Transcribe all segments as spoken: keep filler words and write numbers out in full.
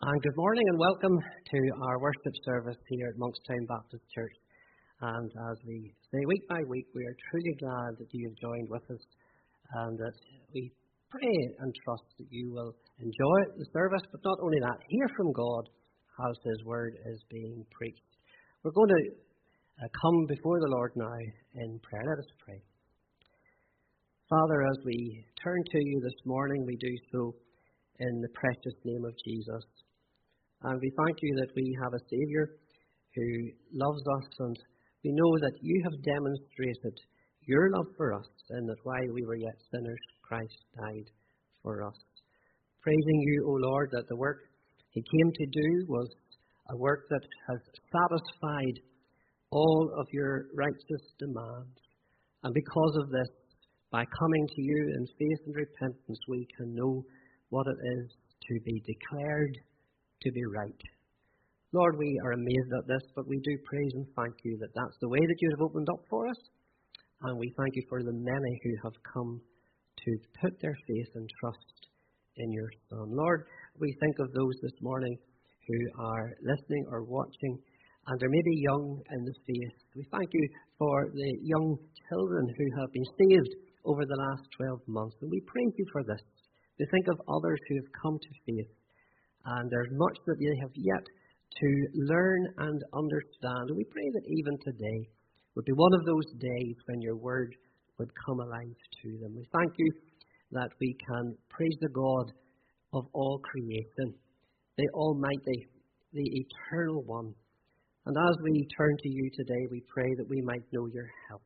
And good morning and welcome to our worship service here at Monkstown Baptist Church. And as we say week by week, we are truly glad that you have joined with us and that we pray and trust that you will enjoy the service, but not only that, hear from God as His Word is being preached. We're going to uh, come before the Lord now in prayer. Let us pray. Father, as we turn to you this morning, we do so in the precious name of Jesus. And we thank you that we have a Saviour who loves us, and we know that you have demonstrated your love for us, and that while we were yet sinners, Christ died for us. Praising you, O Lord, that the work He came to do was a work that has satisfied all of your righteous demands. And because of this, by coming to you in faith and repentance, we can know what it is to be declared to be right. Lord, we are amazed at this, but we do praise and thank you that that's the way that you have opened up for us. And we thank you for the many who have come to put their faith and trust in your Son. Lord, we think of those this morning who are listening or watching, and they're maybe young in the faith. We thank you for the young children who have been saved over the last twelve months, and we praise you for this. We think of others who have come to faith, and there's much that they have yet to learn and understand. And we pray that even today would be one of those days when your word would come alive to them. We thank you that we can praise the God of all creation, the Almighty, the Eternal One. And as we turn to you today, we pray that we might know your help.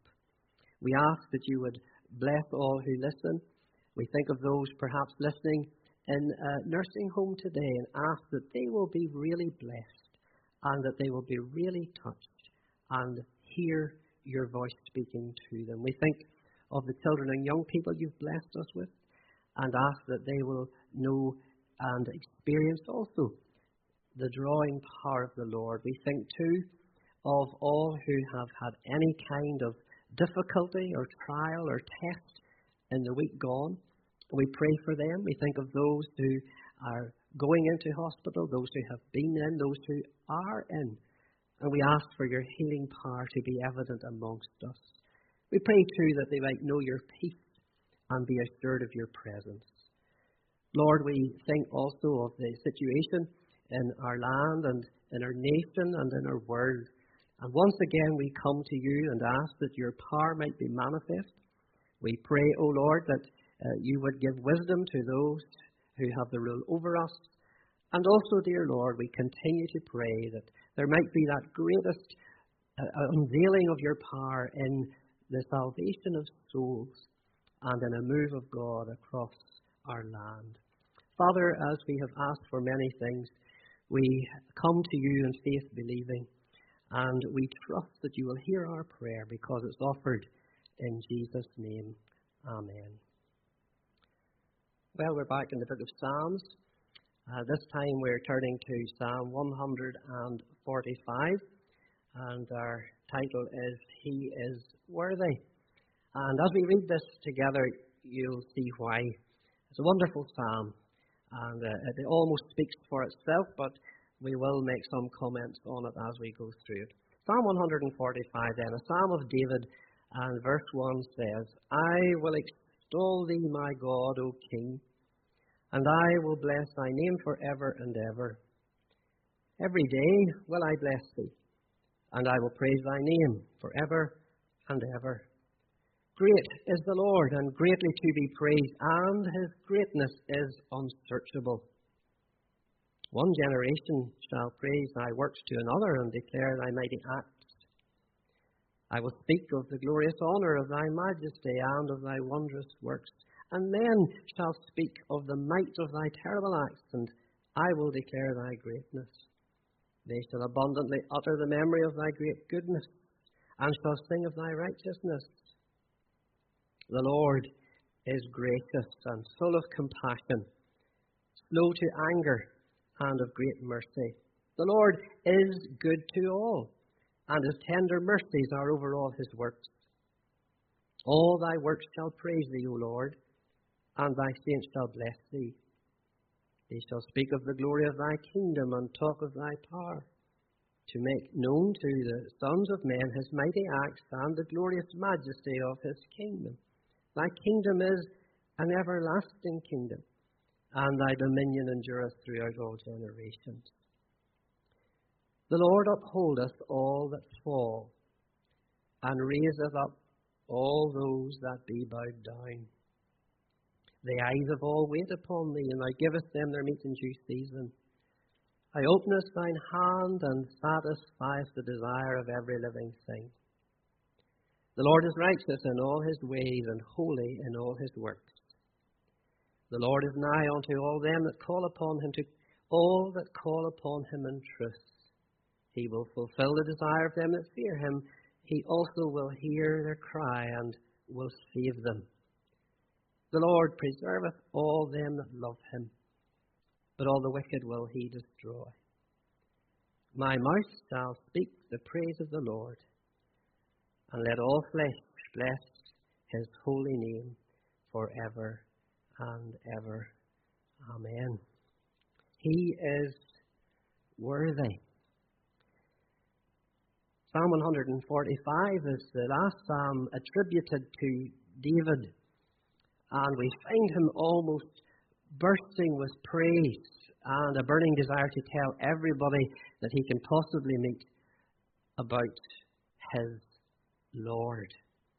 We ask that you would bless all who listen. We think of those perhaps listening in a nursing home today and ask that they will be really blessed and that they will be really touched and hear your voice speaking to them. We think of the children and young people you've blessed us with and ask that they will know and experience also the drawing power of the Lord. We think too of all who have had any kind of difficulty or trial or test in the week gone. We pray for them. We think of those who are going into hospital, those who have been in, those who are in. And we ask for your healing power to be evident amongst us. We pray too that they might know your peace and be assured of your presence. Lord, we think also of the situation in our land and in our nation and in our world. And once again we come to you and ask that your power might be manifest. We pray, O Lord, that Uh, you would give wisdom to those who have the rule over us. And also, dear Lord, we continue to pray that there might be that greatest uh, unveiling of your power in the salvation of souls and in a move of God across our land. Father, as we have asked for many things, we come to you in faith believing, and we trust that you will hear our prayer because it's offered in Jesus' name. Amen. Well, we're back in the book of Psalms. Uh, this time we're turning to Psalm one forty-five, and our title is He is Worthy. And as we read this together, you'll see why. It's a wonderful psalm, and uh, it almost speaks for itself, but we will make some comments on it as we go through it. Psalm one forty-five then, a psalm of David, and verse one says, I will extol thee, my God, O King, and I will bless thy name forever and ever. Every day will I bless thee, and I will praise thy name forever and ever. Great is the Lord, and greatly to be praised, and his greatness is unsearchable. One generation shall praise thy works to another, and declare thy mighty acts. I will speak of the glorious honour of thy majesty and of thy wondrous works. And men shall speak of the might of thy terrible acts, and I will declare thy greatness. They shall abundantly utter the memory of thy great goodness, and shall sing of thy righteousness. The Lord is gracious and full of compassion, slow to anger, and of great mercy. The Lord is good to all, and his tender mercies are over all his works. All thy works shall praise thee, O Lord, and thy saints shall bless thee. They shall speak of the glory of thy kingdom and talk of thy power, to make known to the sons of men his mighty acts and the glorious majesty of his kingdom. Thy kingdom is an everlasting kingdom, and thy dominion endureth throughout all generations. The Lord upholdeth all that fall, and raiseth up all those that be bowed down. The eyes of all wait upon thee, and thou givest them their meat in due season. Thou openest thine hand, and satisfiest the desire of every living thing. The Lord is righteous in all his ways, and holy in all his works. The Lord is nigh unto all them that call upon him, to all that call upon him in truth. He will fulfill the desire of them that fear him. He also will hear their cry, and will save them. The Lord preserveth all them that love him, but all the wicked will he destroy. My mouth shall speak the praise of the Lord, and let all flesh bless his holy name forever and ever. Amen. He is worthy. Psalm one forty-five is the last psalm attributed to David, and we find him almost bursting with praise and a burning desire to tell everybody that he can possibly meet about his Lord.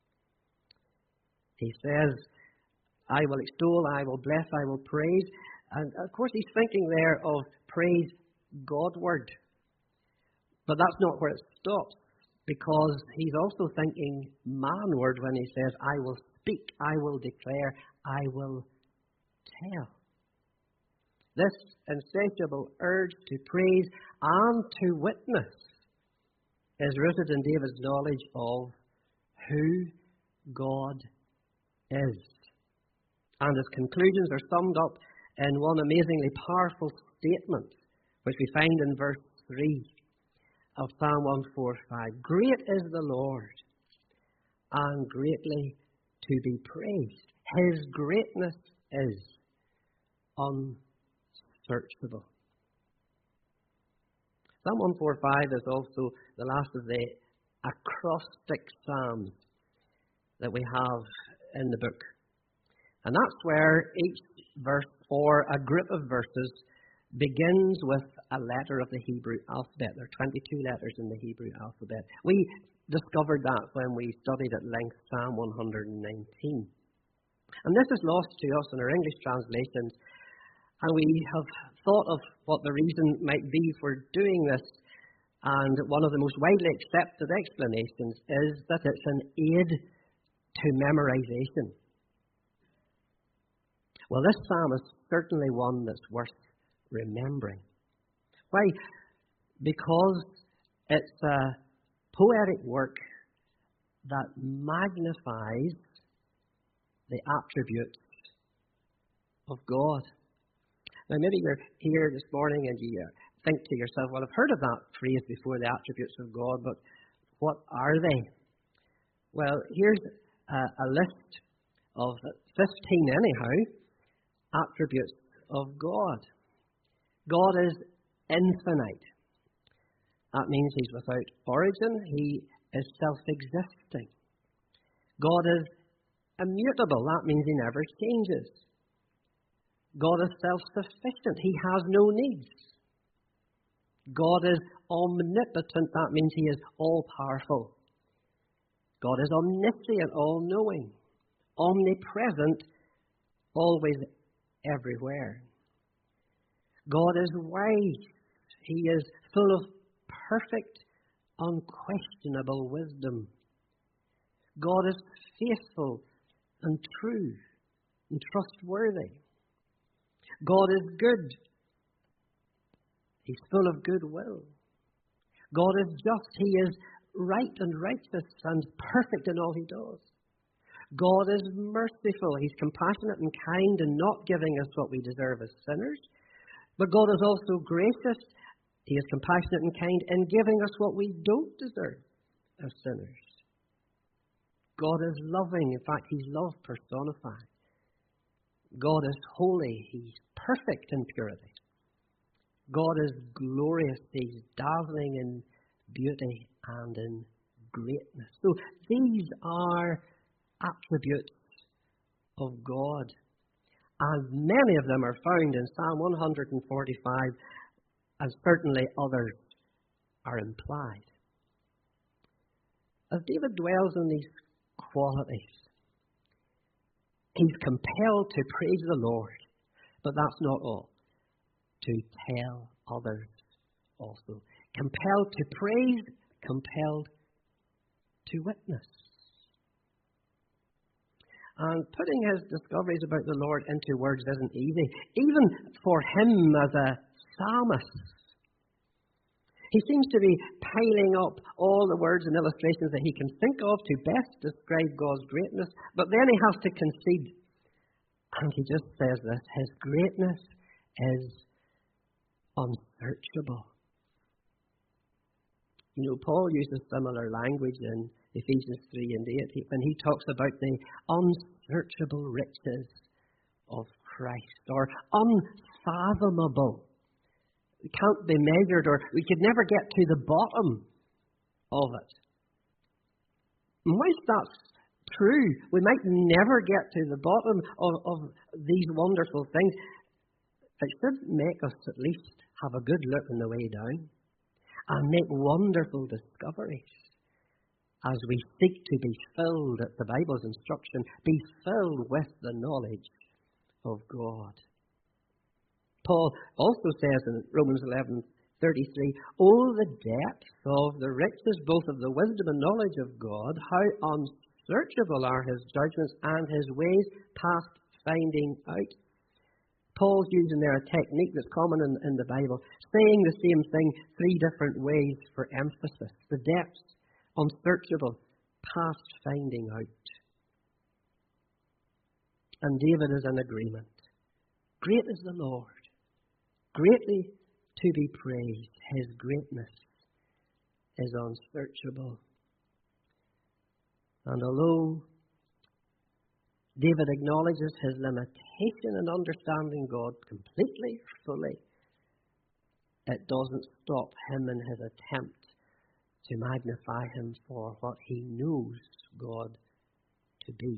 He says, I will extol, I will bless, I will praise. And of course he's thinking there of praise Godward. But that's not where it stops, because he's also thinking manward when he says, I will speak, I will declare, I will tell. This insatiable urge to praise and to witness is rooted in David's knowledge of who God is. And his conclusions are summed up in one amazingly powerful statement, which we find in verse three of Psalm one forty-five. Great is the Lord, and greatly to be praised. His greatness is unsearchable. Psalm one forty-five is also the last of the acrostic psalms that we have in the book. And that's where each verse, or a group of verses, begins with a letter of the Hebrew alphabet. There are twenty-two letters in the Hebrew alphabet. We discovered that when we studied at length Psalm one nineteen. And this is lost to us in our English translations, and we have thought of what the reason might be for doing this. And one of the most widely accepted explanations is that it's an aid to memorization. Well, this psalm is certainly one that's worth remembering. Why? Because it's a poetic work that magnifies the attributes of God. Now, maybe you're here this morning and you think to yourself, well, I've heard of that phrase before, the attributes of God, but what are they? Well, here's a, a list of fifteen, anyhow, attributes of God. God is infinite. That means he's without origin. He is self-existing. God is immutable. That means he never changes. God is self-sufficient. He has no needs. God is omnipotent. That means he is all-powerful. God is omniscient, all-knowing, omnipresent, always everywhere. God is wise. He is full of perfect, unquestionable wisdom. God is faithful and true and trustworthy. God is good. He's full of goodwill. God is just. He is right and righteous and perfect in all he does. God is merciful. He's compassionate and kind and not giving us what we deserve as sinners. But God is also gracious. He is compassionate and kind in giving us what we don't deserve as sinners. God is loving. In fact, he's love personified. God is holy. He's perfect in purity. God is glorious. He's dazzling in beauty and in greatness. So these are attributes of God. And many of them are found in Psalm one forty-five, and certainly others are implied. As David dwells on these qualities, he's compelled to praise the Lord, but that's not all. To tell others also. Compelled to praise, compelled to witness. And putting his discoveries about the Lord into words isn't easy, even for him as a psalmist. He seems to be piling up all the words and illustrations that he can think of to best describe God's greatness, but then he has to concede. And he just says this: his greatness is unsearchable. You know, Paul uses similar language in Ephesians three and eight when he talks about the unsearchable riches of Christ, or unfathomable. It can't be measured, or we could never get to the bottom of it. And whilst that's true, we might never get to the bottom of, of these wonderful things, it should make us at least have a good look on the way down and make wonderful discoveries as we seek to be filled, at the Bible's instruction, be filled with the knowledge of God. Paul also says in Romans eleven thirty-three, "Oh, the depth of the riches both of the wisdom and knowledge of God, how unsearchable are his judgments and his ways past finding out." Paul's using there a technique that's common in, in the Bible, saying the same thing three different ways for emphasis. The depths, unsearchable, past finding out. And David is in agreement. Great is the Lord, greatly to be praised. His greatness is unsearchable. And although David acknowledges his limitation in understanding God completely, fully, it doesn't stop him in his attempt to magnify him for what he knows God to be.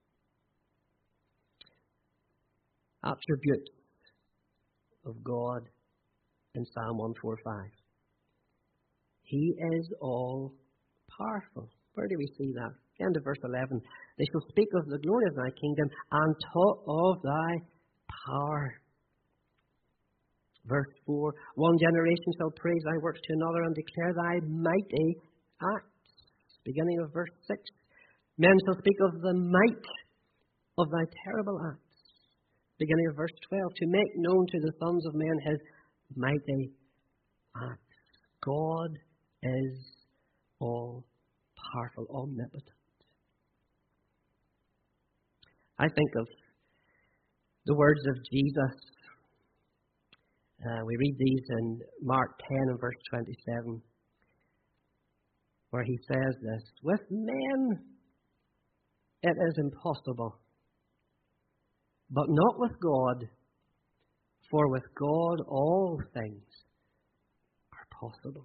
Attributes of God in Psalm one forty-five. He is all powerful. Where do we see that? End of verse eleven. They shall speak of the glory of thy kingdom and talk of thy power. Verse four. One generation shall praise thy works to another and declare thy mighty acts. Beginning of verse six. Men shall speak of the might of thy terrible acts. Beginning of verse twelve. To make known to the sons of men his mighty acts. God is all powerful, omnipotent. I think of the words of Jesus. Uh, we read these in Mark ten and verse twenty-seven, where he says this: with men it is impossible, but not with God, for with God all things are possible.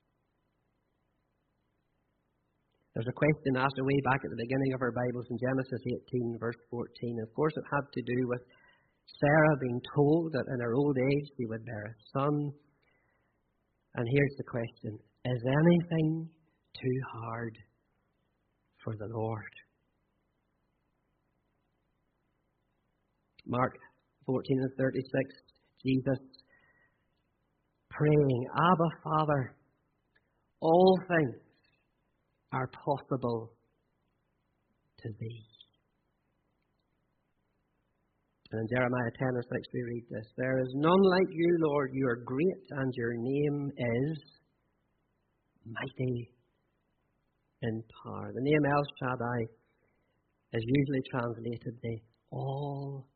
There's a question asked way back at the beginning of our Bibles in Genesis eighteen, verse fourteen. Of course, it had to do with Sarah being told that in her old age she would bear a son. And here's the question: is anything too hard for the Lord? Mark fourteen and thirty-six, Jesus praying, Abba, Father, all things are possible to thee. And in Jeremiah ten and six we read this: there is none like you, Lord, you are great, and your name is mighty in power. The name El Shaddai is usually translated the Almighty.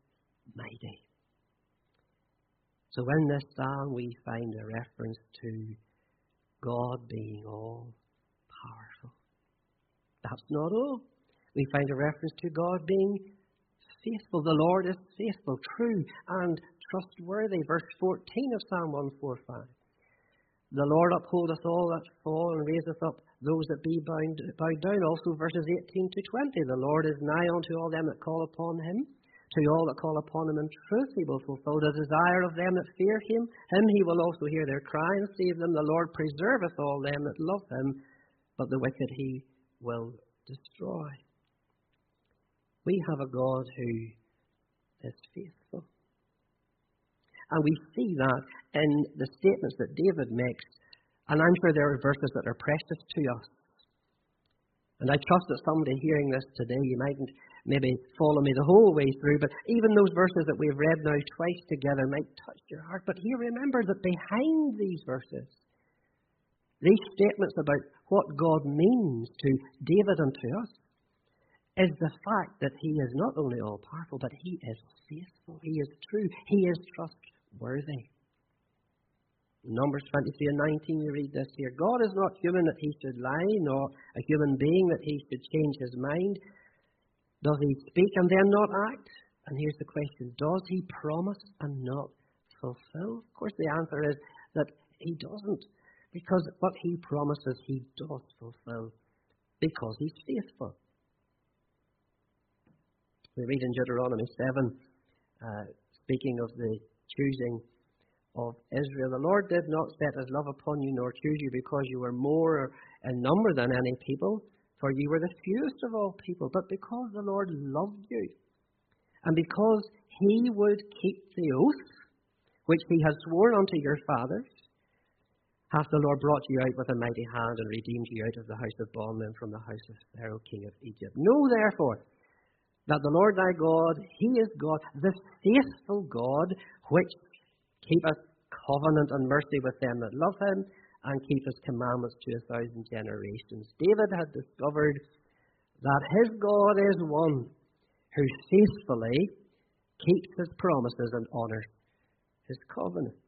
So in this psalm we find a reference to God being all powerful. That's not all. We find a reference to God being faithful. The Lord is faithful, true, and trustworthy. Verse fourteen of Psalm one forty-five. The Lord upholdeth all that fall, and raiseth up those that be bound, bowed down. Also verses eighteen to twenty. The Lord is nigh unto all them that call upon him. To all that call upon him in truth he will fulfill the desire of them that fear him. Him he will also hear their cry and save them. The Lord preserveth all them that love him, but the wicked he will destroy. We have a God who is faithful. And we see that in the statements that David makes. And I'm sure there are verses that are precious to us. And I trust that somebody hearing this today, you mightn't maybe follow me the whole way through, but even those verses that we've read now twice together might touch your heart. But here, remember that behind these verses, these statements about what God means to David and to us, is the fact that he is not only all-powerful, but he is faithful, he is true, he is trustworthy. In Numbers twenty-three and nineteen, we read this here. God is not human that he should lie, nor a human being that he should change his mind. Does he speak and then not act? And here's the question, does he promise and not fulfill? Of course, the answer is that he doesn't, because what he promises he does fulfill, because he's faithful. We read in Deuteronomy seven, uh, speaking of the choosing of Israel, the Lord did not set his love upon you, nor choose you because you were more in number than any people, for you were the fewest of all people, but because the Lord loved you, and because he would keep the oath which he has sworn unto your fathers, hath the Lord brought you out with a mighty hand, and redeemed you out of the house of bondmen, from the house of Pharaoh king of Egypt. Know therefore that the Lord thy God, he is God, the faithful God, which keepeth covenant and mercy with them that love him, and keepeth commandments to a thousand generations. David had discovered that his God is one who faithfully keeps his promises and honours his covenants.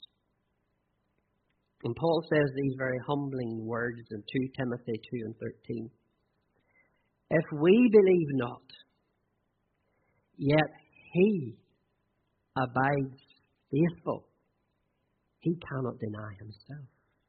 And Paul says these very humbling words in Second Timothy two and thirteen. If we believe not, yet he abides faithful. He cannot deny himself.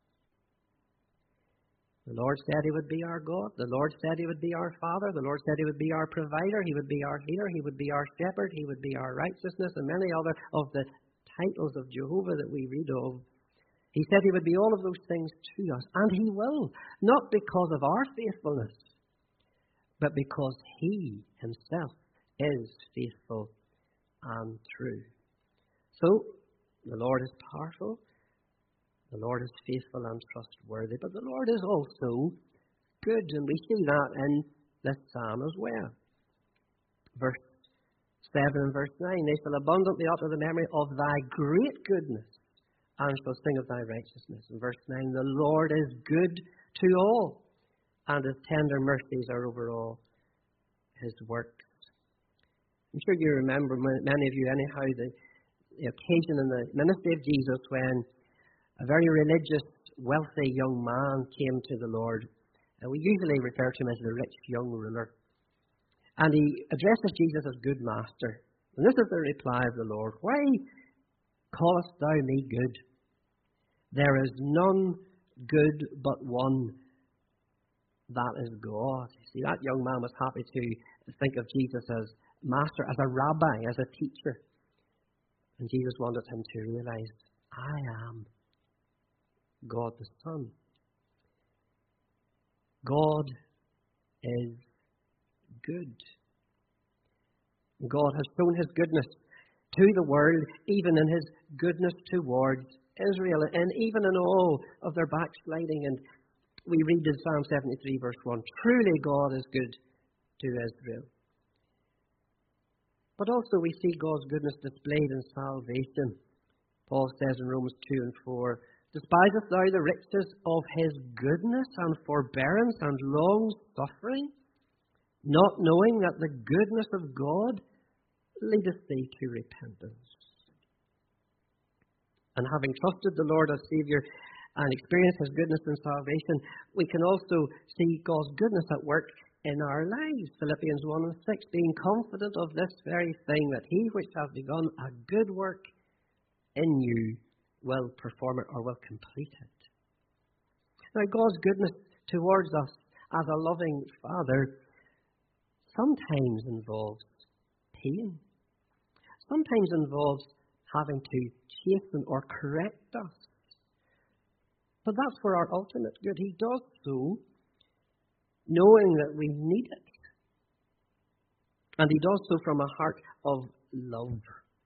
The Lord said he would be our God. The Lord said he would be our Father. The Lord said he would be our provider. He would be our healer. He would be our shepherd. He would be our righteousness, and many other of the titles of Jehovah that we read of. He said he would be all of those things to us, and he will, not because of our faithfulness, but because he himself is faithful and true. So, the Lord is powerful, the Lord is faithful and trustworthy, but the Lord is also good, and we see that in this psalm as well. Verse seven and verse nine, they shall abundantly utter the memory of thy great goodness, and shall sing of thy righteousness. In verse nine, the Lord is good to all, and his tender mercies are over all his works. I'm sure you remember, many of you anyhow, the, the occasion in the ministry of Jesus when a very religious, wealthy young man came to the Lord. And we usually refer to him as the rich young ruler. And he addresses Jesus as good master. And this is the reply of the Lord. Why callest thou me good? There is none good but one, that is God. See, that young man was happy to think of Jesus as master, as a rabbi, as a teacher. And Jesus wanted him to realize, I am God the Son. God is good. God has shown his goodness to the world, even in his goodness towards Israel, and even in all of their backsliding. And we read in Psalm seventy-three, verse one, truly God is good to Israel. But also we see God's goodness displayed in salvation. Paul says in Romans two and four, despiseth thou the riches of his goodness and forbearance and long suffering, not knowing that the goodness of God leadeth thee to repentance. And having trusted the Lord as Saviour and experienced his goodness and salvation, we can also see God's goodness at work in our lives. Philippians one and six, being confident of this very thing, that he which hath begun a good work in you will perform it or will complete it. Now, God's goodness towards us as a loving Father sometimes involves pain. Sometimes involves having to chasten or correct us. But that's for our ultimate good. He does so knowing that we need it. And he does so from a heart of love.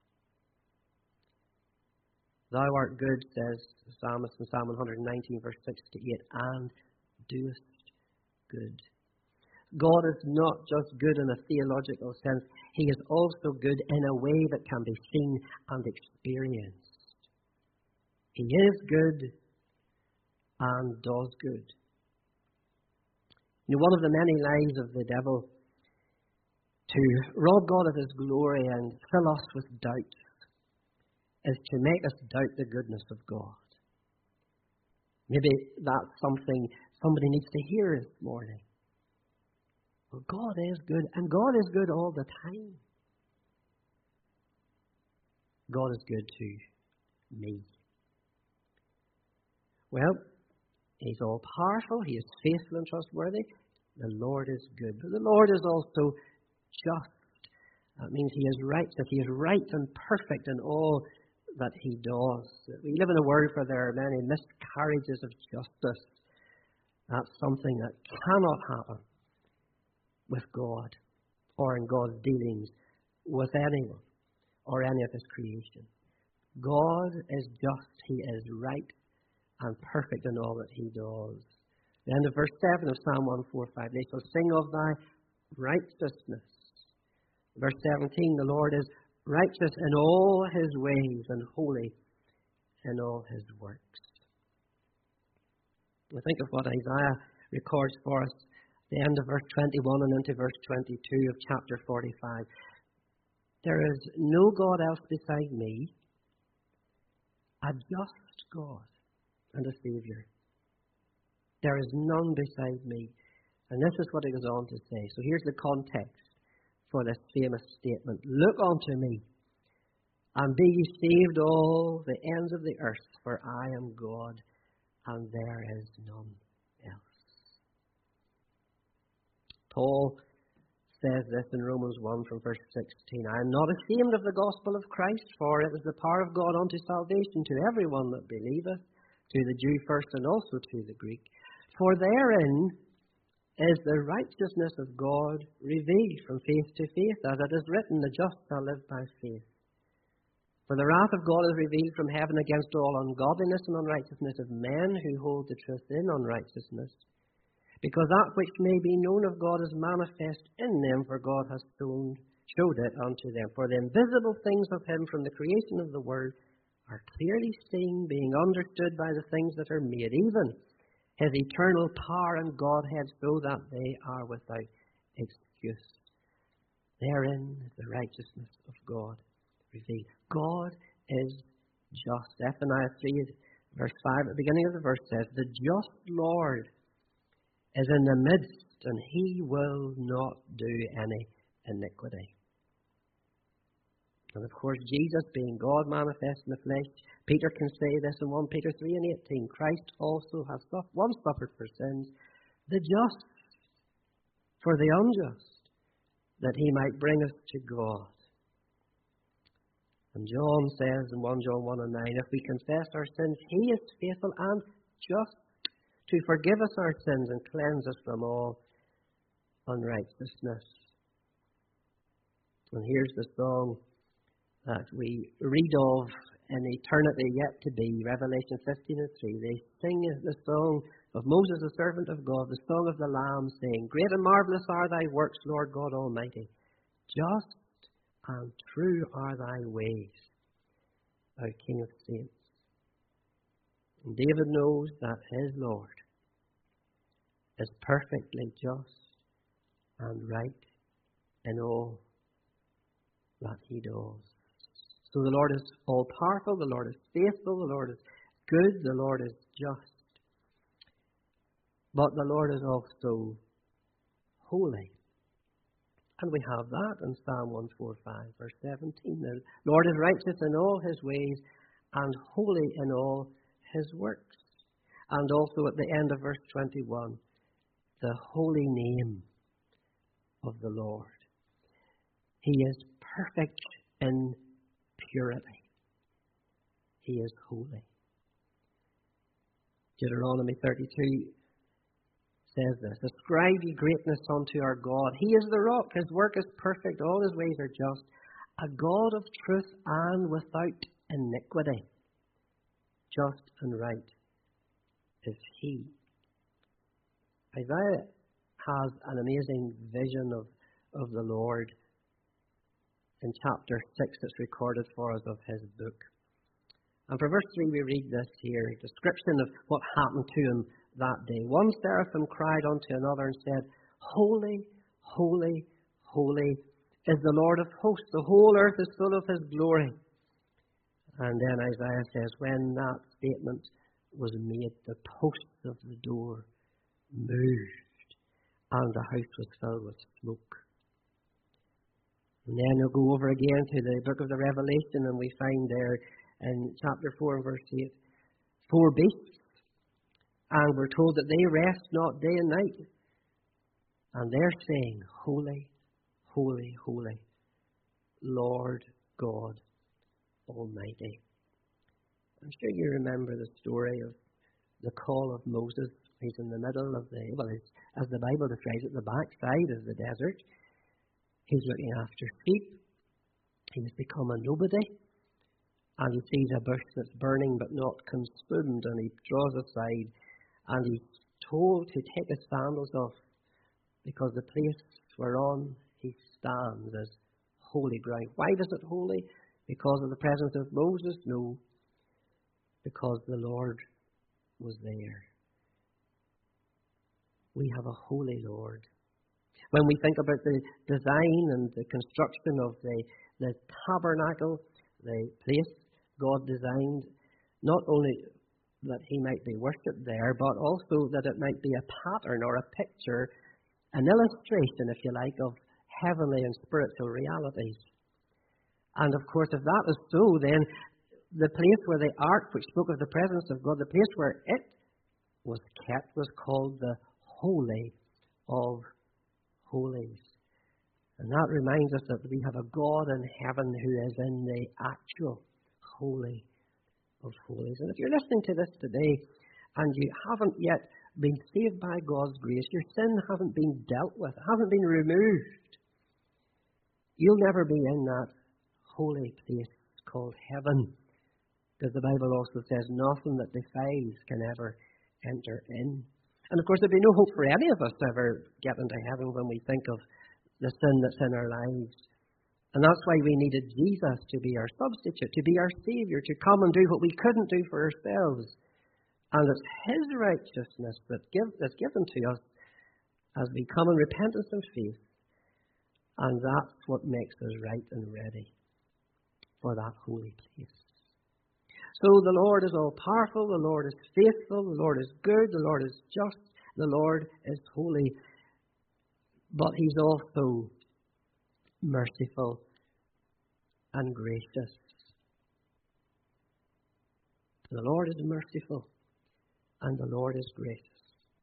Thou art good, says the psalmist in Psalm one nineteen, verse six to eight, and doest good. God is not just good in a theological sense. He is also good in a way that can be seen and experienced. He is good and does good. You know, one of the many lies of the devil to rob God of his glory and fill us with doubts is to make us doubt the goodness of God. Maybe that's something somebody needs to hear this morning. Well, God is good, and God is good all the time. God is good to me. Well, He's all-powerful, He is faithful and trustworthy. The Lord is good. But the Lord is also just. That means He is righteous. He is right and perfect in all that He does. We live in a world where there are many miscarriages of justice. That's something that cannot happen with God or in God's dealings with anyone or any of His creation. God is just. He is right and perfect in all that He does. The end of verse seven of Psalm one forty-five, they shall sing of Thy righteousness. Verse seventeen, the Lord is righteous in all His ways and holy in all His works. We think of what Isaiah records for us at the end of verse twenty-one and into verse twenty-two of chapter forty-five. There is no God else beside me, a just God and a Saviour. There is none beside me. And this is what he goes on to say. So here's the context for this famous statement. Look unto me, and be ye saved all the ends of the earth, for I am God, and there is none else. Paul says this in Romans one from verse sixteen. I am not ashamed of the gospel of Christ, for it is the power of God unto salvation to everyone that believeth, to the Jew first and also to the Greek. For therein is the righteousness of God revealed from faith to faith, as it is written, the just shall live by faith. For the wrath of God is revealed from heaven against all ungodliness and unrighteousness of men who hold the truth in unrighteousness, because that which may be known of God is manifest in them, for God has shown, showed it unto them. For the invisible things of Him from the creation of the world are clearly seen, being understood by the things that are made, even His eternal power and Godhead, so that they are without excuse. Therein is the righteousness of God revealed. God is just. Zephaniah three, verse five, at the beginning of the verse says, the just Lord is in the midst, and He will not do any iniquity. And of course, Jesus, being God manifest in the flesh, Peter can say this in First Peter three and eighteen, Christ also has once suffered for sins, the just for the unjust, that He might bring us to God. And John says in First John one and nine, if we confess our sins, He is faithful and just to forgive us our sins and cleanse us from all unrighteousness. And here's the song that we read of in eternity yet to be, Revelation fifteen and three. They sing the song of Moses, the servant of God, the song of the Lamb, saying, great and marvellous are Thy works, Lord God Almighty. Just and true are Thy ways, Thou King of saints. And David knows that his Lord is perfectly just and right in all that He does. So the Lord is all-powerful, the Lord is faithful, the Lord is good, the Lord is just. But the Lord is also holy. And we have that in Psalm one forty-five, verse seventeen. The Lord is righteous in all his ways and holy in all his works. And also at the end of verse twenty-one, the holy name of the Lord. He is perfect in purity. He is holy. Deuteronomy thirty-two says this, ascribe ye greatness unto our God. He is the rock, his work is perfect, all his ways are just. A God of truth and without iniquity. Just and right is he. Isaiah has an amazing vision of, of the Lord. In chapter six, it's recorded for us of his book. And for verse three, we read this here, a description of what happened to him that day. One seraphim cried unto another and said, Holy, holy, holy is the Lord of hosts. The whole earth is full of his glory. And then Isaiah says, when that statement was made, the posts of the door moved, and the house was filled with smoke. And then we'll go over again to the book of the Revelation, and we find there in chapter four and verse eight, four beasts, and we're told that they rest not day and night. And they're saying, Holy, holy, holy, Lord God Almighty. I'm sure you remember the story of the call of Moses. He's in the middle of the, well, as the Bible describes it, the backside of the desert. He's looking after sheep. He's become a nobody. And he sees a bush that's burning but not consumed. And he draws aside and he's told to take his sandals off because the place whereon he stands is holy ground. Why is it holy? Because of the presence of Moses? No. Because the Lord was there. We have a holy Lord. When we think about the design and the construction of the, the tabernacle, the place God designed, not only that he might be worshipped there, but also that it might be a pattern or a picture, an illustration, if you like, of heavenly and spiritual realities. And of course, if that is so, then the place where the ark, which spoke of the presence of God, the place where it was kept was called the Holy of Holies. And that reminds us that we have a God in heaven who is in the actual Holy of Holies. And if you're listening to this today and you haven't yet been saved by God's grace, your sin hasn't been dealt with, hasn't been removed, you'll never be in that holy place called heaven. Because the Bible also says nothing that defiles can ever enter in. And of course, there'd be no hope for any of us to ever get into heaven when we think of the sin that's in our lives. And that's why we needed Jesus to be our substitute, to be our Saviour, to come and do what we couldn't do for ourselves. And it's his righteousness that give, that's given to us as we come in repentance and faith. And that's what makes us right and ready for that holy place. So the Lord is all-powerful, the Lord is faithful, the Lord is good, the Lord is just, the Lord is holy. But he's also merciful and gracious. The Lord is merciful and the Lord is gracious.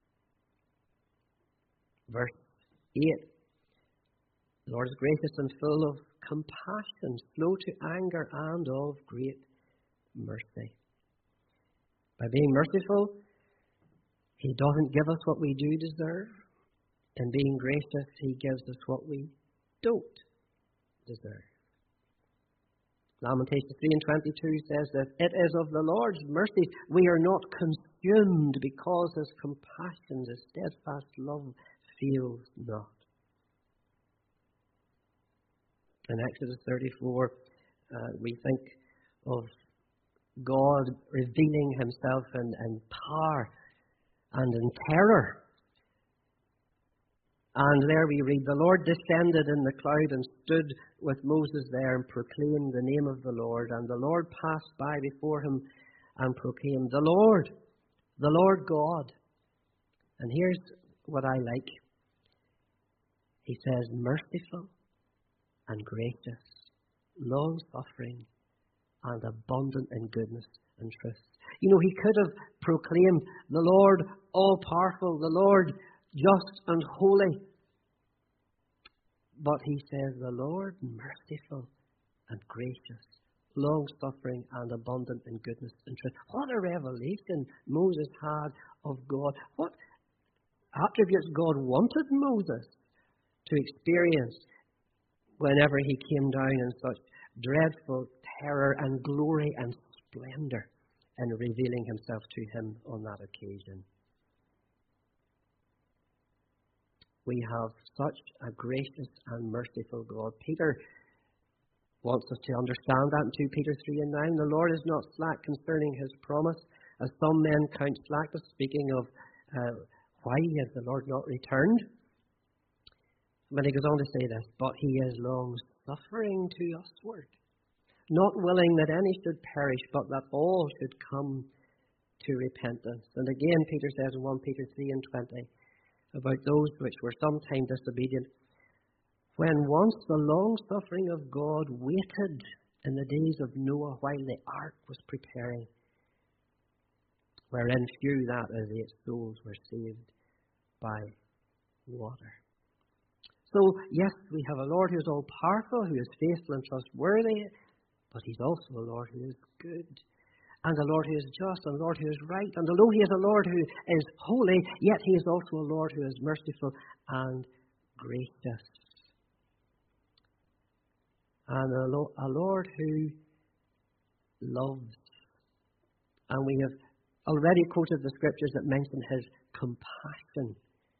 Verse eight. The Lord is gracious and full of compassion, slow to anger and of great mercy. By being merciful, he doesn't give us what we do deserve. In being gracious, he gives us what we don't deserve. Lamentations three and twenty-two says that it is of the Lord's mercies we are not consumed, because his compassion, his steadfast love fails not. In Exodus thirty-four, uh, we think of God revealing himself in, in power and in terror. And there we read, the Lord descended in the cloud and stood with Moses there and proclaimed the name of the Lord. And the Lord passed by before him and proclaimed, the Lord, the Lord God. And here's what I like. He says, merciful and gracious, long-suffering and abundant in goodness and truth. You know, he could have proclaimed, the Lord all-powerful, the Lord just and holy. But he says, the Lord merciful and gracious, long-suffering and abundant in goodness and truth. What a revelation Moses had of God. What attributes God wanted Moses to experience whenever he came down in such dreadful terror and glory and splendor in revealing himself to him on that occasion. We have such a gracious and merciful God. Peter wants us to understand that in Second Peter three and nine. The Lord is not slack concerning his promise, as some men count slackness, speaking of uh, why has the Lord not returned. But he goes on to say this, but he is long suffering to usward, not willing that any should perish, but that all should come to repentance. And again, Peter says in First Peter three and twenty, about those which were sometime disobedient, when once the long suffering of God waited in the days of Noah while the ark was preparing, wherein few, that is, eight souls, were saved by water. So, yes, we have a Lord who is all-powerful, who is faithful and trustworthy, but he's also a Lord who is good, and a Lord who is just, and a Lord who is right. And although he is a Lord who is holy, yet he is also a Lord who is merciful and gracious. And a, Lo- a Lord who loves. And we have already quoted the scriptures that mention his compassion.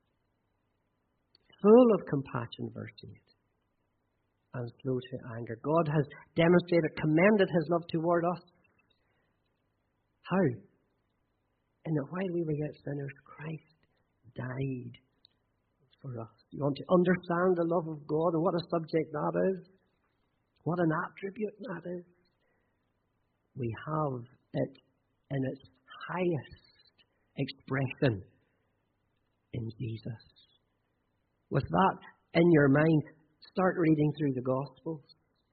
Full of compassion, verse eight, and slow to anger. God has demonstrated, commended his love toward us. How? In that while we were yet sinners, Christ died for us. You want to understand the love of God and what a subject that is? What an attribute that is? We have it in its highest expression in Jesus. With that in your mind, start reading through the Gospels.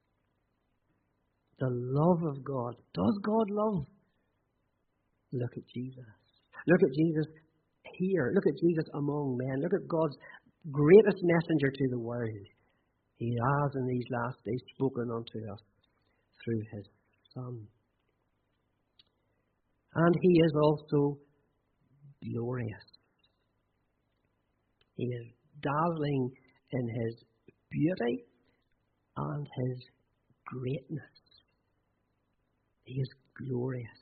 The love of God. Does God love? Look at Jesus. Look at Jesus here. Look at Jesus among men. Look at God's greatest messenger to the world. He has in these last days spoken unto us through his Son. And he is also glorious. He is dazzling in his beauty and his greatness. He is glorious.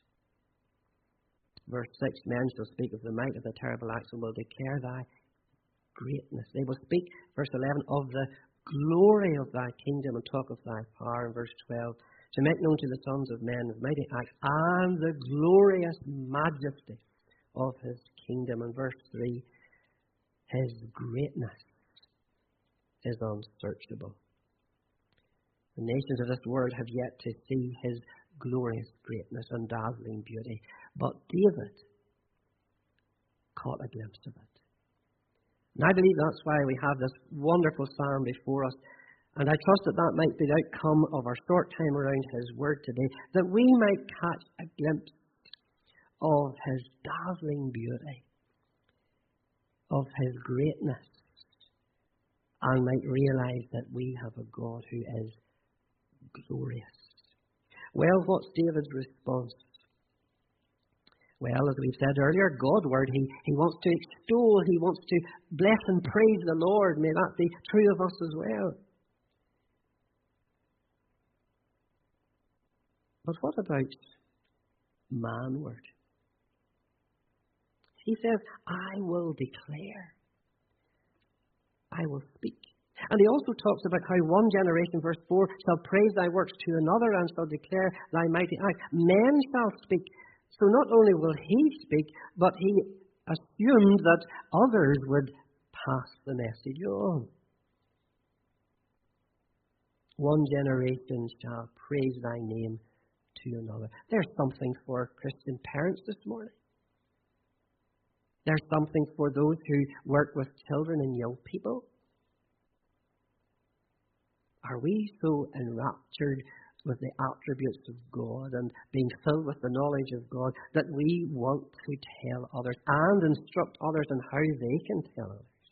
Verse six, men shall speak of the might of the terrible acts and will declare thy greatness. They will speak, verse eleven, of the glory of thy kingdom and talk of thy power. In verse twelve, to make known to the sons of men his mighty acts and the glorious majesty of his kingdom. In verse three, his greatness is unsearchable. The nations of this world have yet to see his glorious greatness and dazzling beauty. But David caught a glimpse of it. And I believe that's why we have this wonderful psalm before us. And I trust that that might be the outcome of our short time around his word today, that we might catch a glimpse of his dazzling beauty, of his greatness, and might realize that we have a God who is glorious. Well, what's David's response? Well, as we've said earlier, Godward, he, he wants to extol, he wants to bless and praise the Lord. May that be true of us as well. But what about manward? He says, I will declare. I will speak. And he also talks about how one generation, verse four, shall praise thy works to another and shall declare thy mighty acts. Men shall speak. So not only will he speak, but he assumed that others would pass the message on. One generation shall praise thy name to another. There's something for Christian parents this morning. There's something for those who work with children and young people. Are we so enraptured with the attributes of God and being filled with the knowledge of God that we want to tell others and instruct others on how they can tell others?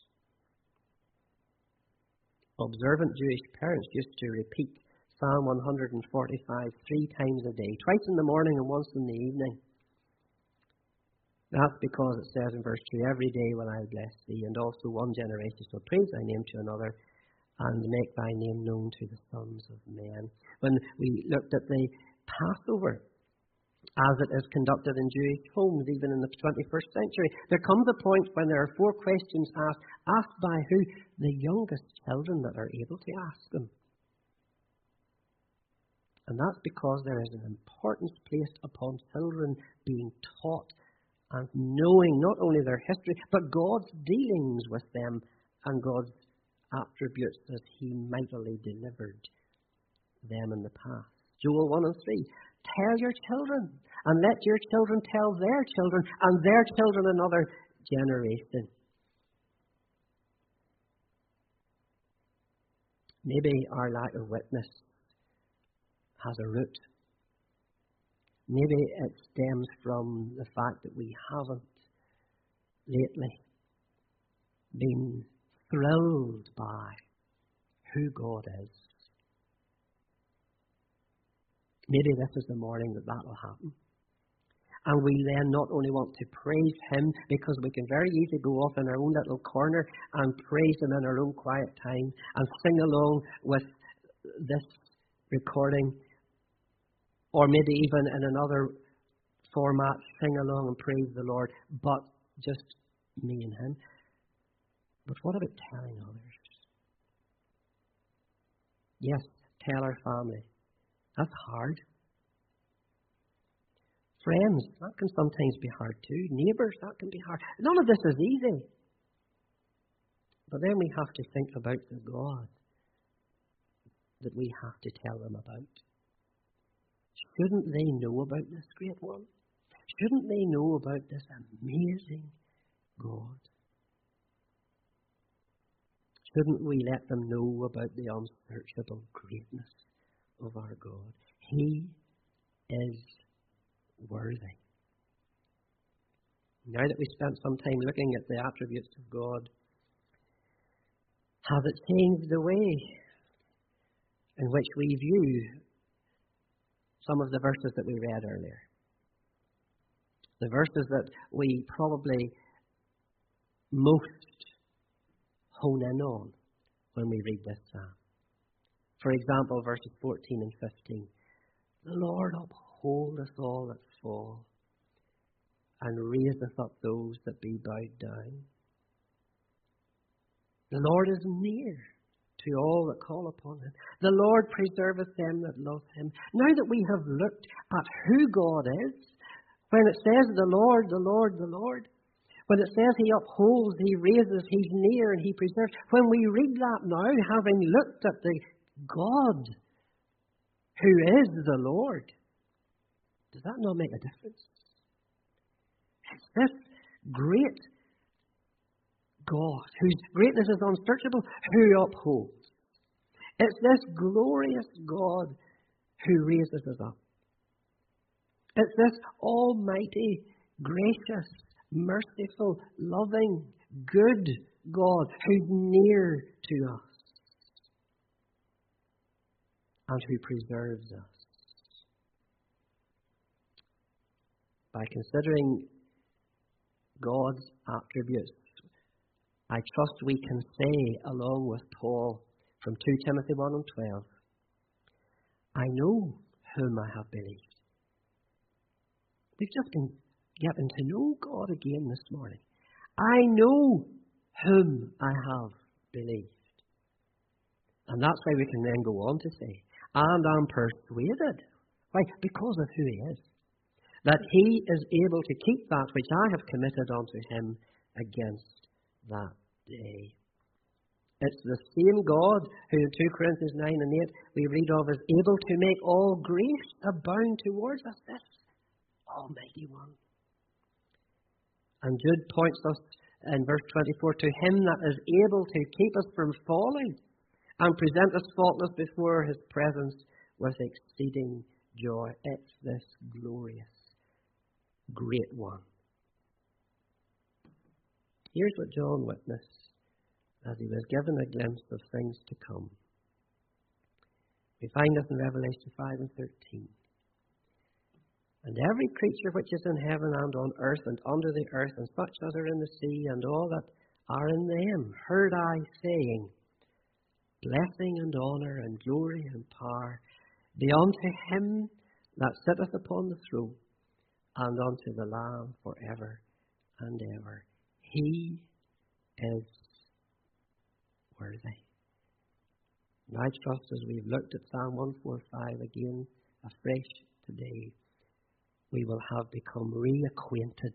Observant Jewish parents used to repeat Psalm one forty-five three times a day, twice in the morning and once in the evening. That's because it says in verse two, every day will I bless thee, and also one generation shall praise thy name to another, and make thy name known to the sons of men. When we looked at the Passover, as it is conducted in Jewish homes, even in the twenty-first century, there comes a point when there are four questions asked, asked by who? The youngest children that are able to ask them. And that's because there is an importance placed upon children being taught and knowing not only their history, but God's dealings with them and God's attributes as He mightily delivered them in the past. Joel one and three. Tell your children, and let your children tell their children, and their children another generation. Maybe our lack of witness has a root. Maybe it stems from the fact that we haven't lately been thrilled by who God is. Maybe this is the morning that that will happen. And we then not only want to praise Him, because we can very easily go off in our own little corner and praise Him in our own quiet time and sing along with this recording, or maybe even in another format, sing along and praise the Lord, but just me and Him. But what about telling others? Yes, tell our family. That's hard. Friends, that can sometimes be hard too. Neighbours, that can be hard. None of this is easy. But then we have to think about the God that we have to tell them about. Shouldn't they know about this great one? Shouldn't they know about this amazing God? Shouldn't we let them know about the unsearchable greatness of our God? He is worthy. Now that we spent some time looking at the attributes of God, has it changed the way in which we view some of the verses that we read earlier? The verses that we probably most hone in on when we read this psalm. For example, verses fourteen and fifteen. The Lord upholdeth all that fall, and raiseth up those that be bowed down. The Lord is near to all that call upon Him. The Lord preserveth them that love Him. Now that we have looked at who God is, when it says the Lord, the Lord, the Lord, when it says He upholds, He raises, He's near, and He preserves, when we read that now, having looked at the God who is the Lord, does that not make a difference? It's this great God, whose greatness is unsearchable, who upholds. It's this glorious God who raises us up. It's this almighty, gracious, merciful, loving, good God who's near to us and who preserves us. By considering God's attributes, I trust we can say, along with Paul from Second Timothy one and twelve, I know whom I have believed. We've just been getting to know God again this morning. I know whom I have believed. And that's why we can then go on to say, and I'm persuaded. Why? Because of who He is. That He is able to keep that which I have committed unto Him against that day. It's the same God who in Second Corinthians nine and eight we read of as able to make all grace abound towards us, this Almighty One. And Jude points us in verse twenty-four to Him that is able to keep us from falling and present us faultless before his presence with exceeding joy. It's this glorious, great one. Here's what John witnessed as he was given a glimpse of things to come. We find this in Revelation five and thirteen. And every creature which is in heaven and on earth and under the earth, and such as are in the sea, and all that are in them, heard I saying, blessing and honour and glory and power be unto him that sitteth upon the throne, and unto the Lamb for ever and ever. He is worthy. And I trust as we've looked at Psalm one forty-five again afresh today, we will have become reacquainted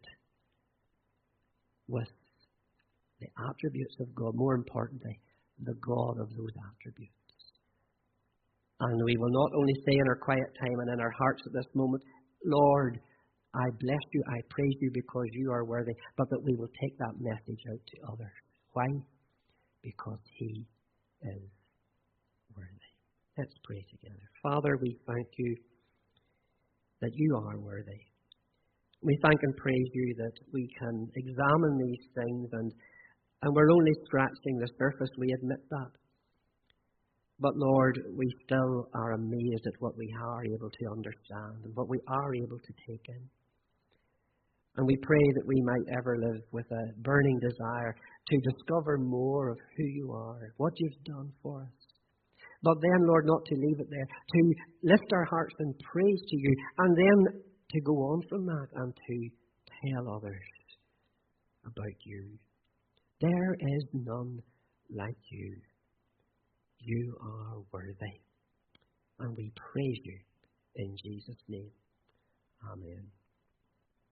with the attributes of God, more importantly, the God of those attributes. And we will not only say in our quiet time and in our hearts at this moment, Lord, I bless you, I praise you because you are worthy, but that we will take that message out to others. Why? Because he is worthy. Let's pray together. Father, we thank you that you are worthy. We thank and praise you that we can examine these things and, and we're only scratching the surface. We admit that. But Lord, we still are amazed at what we are able to understand and what we are able to take in. And we pray that we might ever live with a burning desire to discover more of who you are, what you've done for us. But then, Lord, not to leave it there, to lift our hearts in praise to you, and then to go on from that and to tell others about you. There is none like you. You are worthy. And we praise you in Jesus' name. Amen.